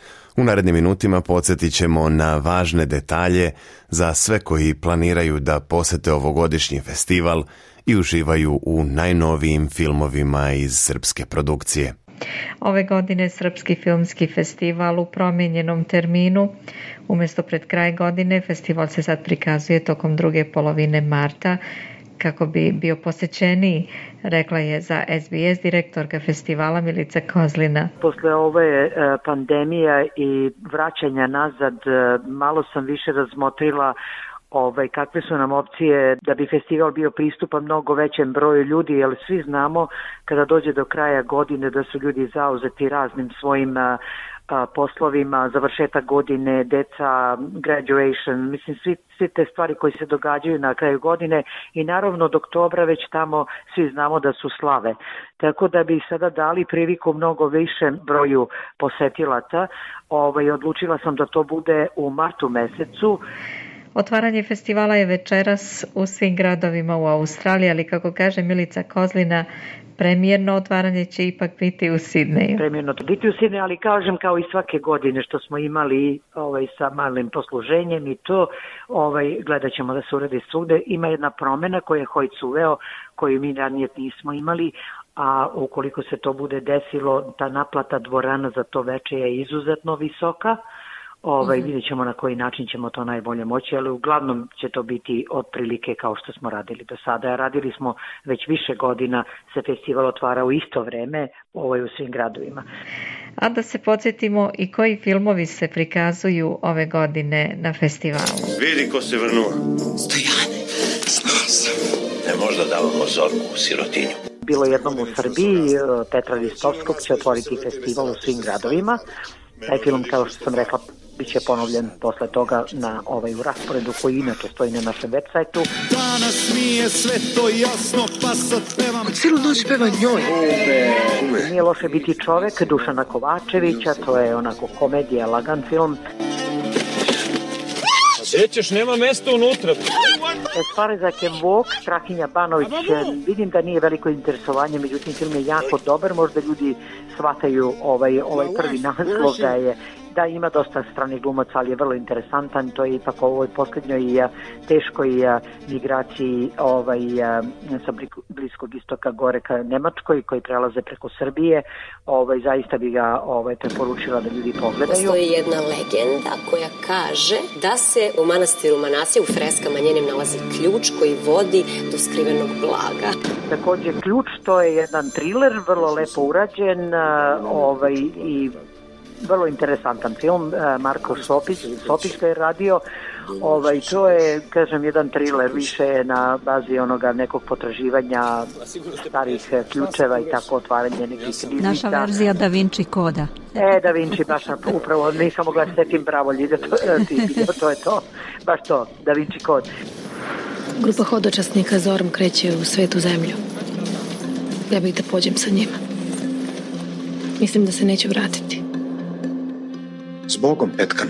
U narednim minutima podsjetit ćemo na važne detalje za sve koji planiraju da posete ovogodišnji festival i uživaju u najnovijim filmovima iz srpske produkcije. Ove godine Srpski filmski festival u promijenjenom terminu. Umjesto pred kraj godine, festival se sad prikazuje tokom druge polovine marta kako bi bio posjećeniji, rekla je za S B S direktorka festivala Milica Kozlina. Posle ove pandemija i vraćanja nazad, malo sam više razmotrila Ovaj, kakve su nam opcije da bi festival bio pristupan mnogo većem broju ljudi, jer svi znamo kada dođe do kraja godine da su ljudi zauzeti raznim svojim a, a, poslovima, završetak godine, deca, graduation, mislim svi, svi te stvari koje se događaju na kraju godine i naravno do oktobra već tamo svi znamo da su slave. Tako da bi sada dali priliku mnogo više broju posetilaca, ovaj, odlučila sam da to bude u martu mesecu. Otvaranje festivala je večeras u svim gradovima u Australiji, ali kako kaže Milica Kozlina, premijerno otvaranje će ipak biti u Sidneju. Premijerno to biti u Sidneju, ali kažem kao i svake godine što smo imali ovaj, sa malim posluženjem i to, ovaj, gledat ćemo da se uredi svugde. Ima jedna promjena koja je Hoyts uveo, koju mi ranije nismo imali, a ukoliko se to bude desilo, ta naplata dvorana za to veče je izuzetno visoka. Ovaj, vidjet ćemo na koji način ćemo to najbolje moći, ali uglavnom će to biti otprilike kao što smo radili do sada. Radili smo već više godina, se festival otvara u isto vreme ovaj, u svim gradovima. A da se podsjetimo i koji filmovi se prikazuju ove godine na festivalu. Vidi ko se vrnuo. Stojane, znao sam. Ne možda davamo Zorku u sirotinju. Bilo jednom u Srbiji, Petra Ristovskog će otvoriti festival u svim gradovima. Taj film, kao što sam rekla, bit će ponovljen posle toga na ovaj u rasporedu koji inače stoji na našem web sajtu. Danas mi je sve to jasno, pa sad pevam. Cijelu noć peva njoj. Nije loše biti čovek, Dušana Kovačevića, to je onako komedija, lagan film. Sjećaš, nema mesta unutra. Stvari za Ken Walk, Strahinja Banović, vidim da nije veliko interesovanje, međutim film je jako dobar, možda ljudi shvataju ovaj, ovaj prvi naslov da je da ima dosta stranih glumaca, ali je vrlo interesantan. To je ipak u ovoj posljednjoj a, teškoj a, migraciji ovaj, a, sa Bliskog istoka gore ka Nemačkoj, koji prelaze preko Srbije. Ovaj, zaista bi ga ovaj, preporučila da ljudi pogledaju. Postoji jedna legenda koja kaže da se u manastiru Manasije u freskama njenim nalazi ključ koji vodi do skrivenog blaga. Također Ključ, to je jedan thriller, vrlo lepo urađen a, ovaj, i vrlo interesantan film, Marko Sopić, Sopić ga je radio, ovaj, to je, kažem, jedan thriller više na bazi onoga nekog potraživanja starih ključeva i tako otvaranje nekih knjižnica. Naša verzija Da Vinci koda. E, Da Vinci, baš upravo, nisam mogla setim bravo ljide, to, to je to, baš to, Da Vinci kod. Grupa hodočasnika zorom kreće u svetu zemlju. Ja bih da pođem sa njima. Mislim da se neće vratiti. Zbogom, Petkana.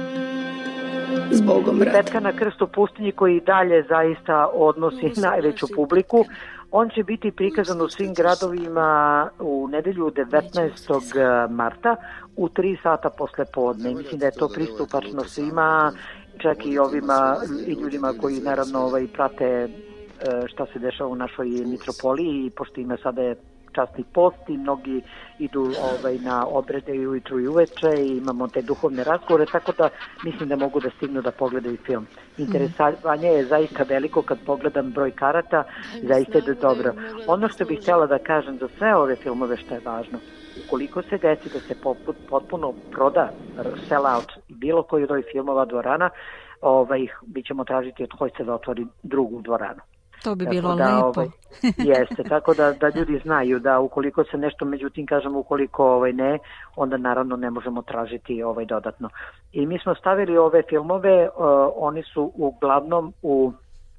Zbogom, brate. Petkana, Krst u pustinji, koji dalje zaista odnosi najveću publiku. On će biti prikazan u svim gradovima u nedelju devetnaestog marta u tri sata posle podne. Mislim da je to pristupačno svima, čak i ovima i ljudima koji naravno ovaj, prate šta se dešava u našoj mitropoliji, pošto ima sada je časni post i mnogi idu ovaj, na obrede i ujutru i uveče i imamo te duhovne razgovore, tako da mislim da mogu da stignu da pogledaju film. Interesovanje je zaista veliko, kad pogledam broj karata, zaista je da dobro. Ono što bih htjela da kažem za sve ove filmove što je važno, ukoliko se desi da se potpuno proda, sell out bilo koji od ovih filmova dvorana, ovaj, mi ćemo tražiti od Hojca da otvori drugu dvoranu. To bi tako bilo da, lepo. Ovaj, jeste, tako da, da ljudi znaju da ukoliko se nešto, međutim kažem ukoliko ovaj, ne, onda naravno ne možemo tražiti ovaj, dodatno. I mi smo stavili ove filmove, uh, oni su uglavnom u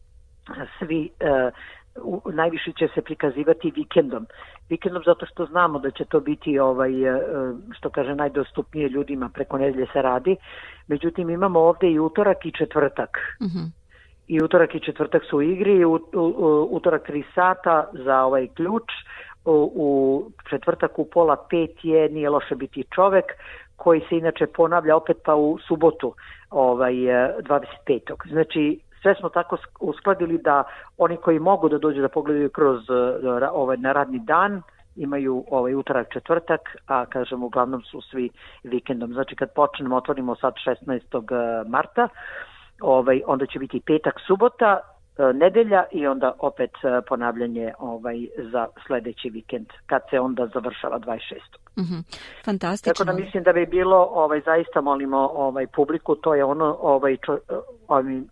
svi, uh, u, najviše će se prikazivati vikendom. Vikendom zato što znamo da će to biti ovaj, uh, što kaže najdostupnije ljudima, preko nedelje se radi. Međutim imamo ovdje i utorak i četvrtak. Mhm. I utorak i četvrtak su u igri, u, u, u, utorak tri sata za ovaj ključ, u, u četvrtak u pola pet je Nije loše biti čovek, koji se inače ponavlja opet pa u subotu ovaj, dvadeset petog Znači sve smo tako uskladili da oni koji mogu da dođu da pogledaju kroz ovaj, na radni dan, imaju ovaj utorak, četvrtak, a kažem uglavnom su svi vikendom. Znači kad počnemo, otvorimo sad šesnaestog marta, Ovaj, onda će biti petak, subota, e, nedelja i onda opet e, ponavljanje ovaj, za sledeći vikend, kad se onda završava dvadeset šestog Mm-hmm. Fantastično. Tako da mislim da bi bilo, ovaj, zaista molimo ovaj, publiku, to je ono, ovaj, čo, ovaj,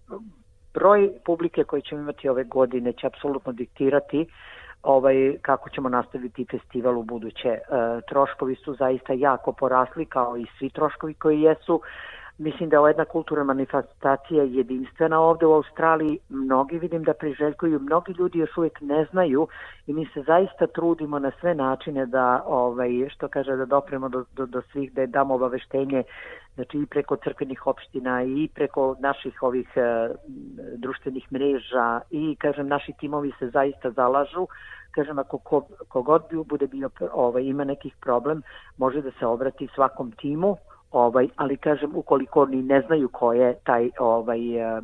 broj publike koji ćemo imati ove godine će apsolutno diktirati ovaj, kako ćemo nastaviti festival u buduće. E, troškovi su zaista jako porasli, kao i svi troškovi koji jesu. Mislim da je ovo jedna kulturna manifestacija jedinstvena ovde u Australiji. Mnogi vidim da priželjkuju, mnogi ljudi još uvijek ne znaju i mi se zaista trudimo na sve načine da, ovaj, što kaže, da dopremo do, do, do svih, da damo obaveštenje, znači i preko crkvenih opština i preko naših ovih e, društvenih mreža i, kažem, naši timovi se zaista zalažu. Kažem, ako ko, kogod bude bio, ovaj, ima nekih problem, može da se obrati svakom timu. Ovaj, ali kažem, ukoliko oni ne znaju ko je taj ovaj,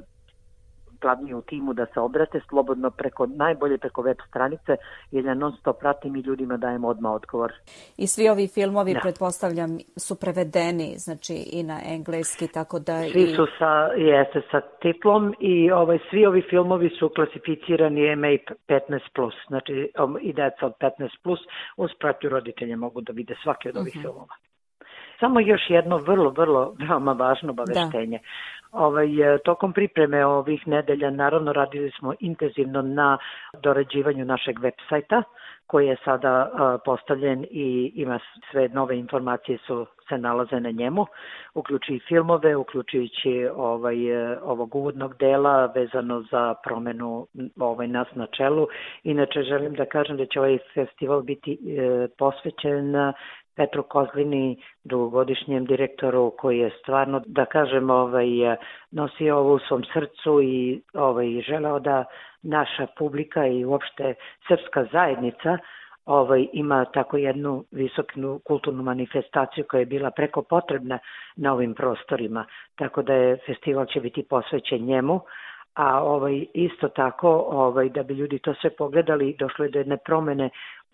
glavni u timu, da se obrate slobodno preko, najbolje preko web stranice, jer ja non stop pratim i ljudima dajem odmah odgovor. I svi ovi filmovi, da. Pretpostavljam, su prevedeni, znači i na engleski, tako da... Svi i... su sa, jeste, sa titlom i ovaj, svi ovi filmovi su klasificirani M A petnaest plus, znači i deca od petnaest plus, uz pratnju roditelje mogu da vide svaki od ovih uh-huh. filmova. Samo još jedno vrlo, vrlo veoma važno obaveštenje. Ovaj, tokom pripreme ovih nedelja naravno radili smo intenzivno na dorađivanju našeg web sajta koji je sada uh, postavljen i ima sve nove informacije su se nalaze na njemu, uključujući filmove, uključujući ovaj, ovog uvodnog dela vezano za promenu ovaj, nas na čelu. Inače želim da kažem da će ovaj festival biti e, posvećen Petru Kozlini, dugogodišnjem direktoru koji je stvarno, da kažem, ovaj, nosio ovo u svom srcu i ovaj, želeo da naša publika i uopšte srpska zajednica ovaj, ima tako jednu visoku kulturnu manifestaciju koja je bila preko potrebna na ovim prostorima. Tako da je festival će biti posvećen njemu. A ovaj, isto tako, ovaj, da bi ljudi to sve pogledali, došlo je do jedne promene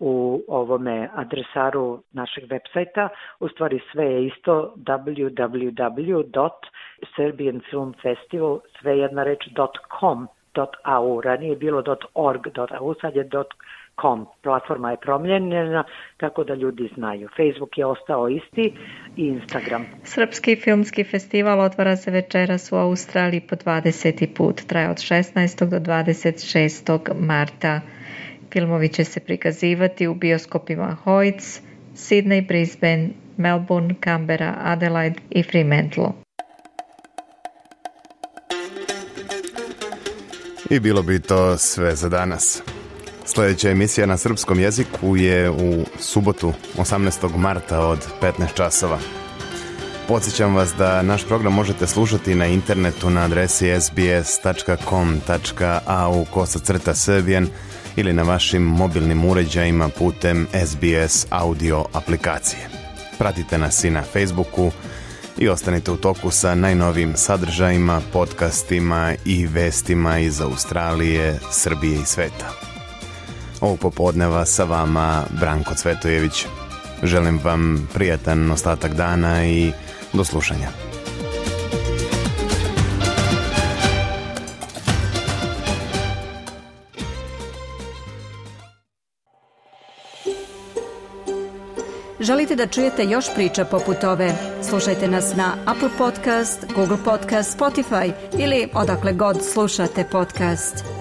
u ovome adresaru našeg web sajta. U stvari sve je isto w w w dot serbian film festival, sve jedna reč, .com, .au, ranije je bilo .org, .au, sad je com. Platforma je promijenjena, tako da ljudi znaju. Facebook je ostao isti i Instagram. Srpski filmski festival otvara se večeras u Australiji po dvadeseti put. Traje od šesnaestog do dvadeset šestog marta. Filmovi će se prikazivati u bioskopima Hoyts, Sydney, Brisbane, Melbourne, Canberra, Adelaide i Fremantle. I bilo bi to sve za danas. Sljedeća emisija na srpskom jeziku je u subotu osamnaestog marta od petnaest časova. Podsjećam vas da naš program možete slušati na internetu na adresi s b s tačka com tačka a u kosacrta srbijan ili na vašim mobilnim uređajima putem S B S audio aplikacije. Pratite nas i na Facebooku i ostanite u toku sa najnovijim sadržajima, podcastima i vestima iz Australije, Srbije i sveta. Ovog popodneva sa vama Branko Cvetojević. Želim vam prijatan ostatak dana i do slušanja. Želite da čujete još priča poput ove? Slušajte nas na Apple Podcast, Google Podcast, Spotify ili odakle god slušate podcast.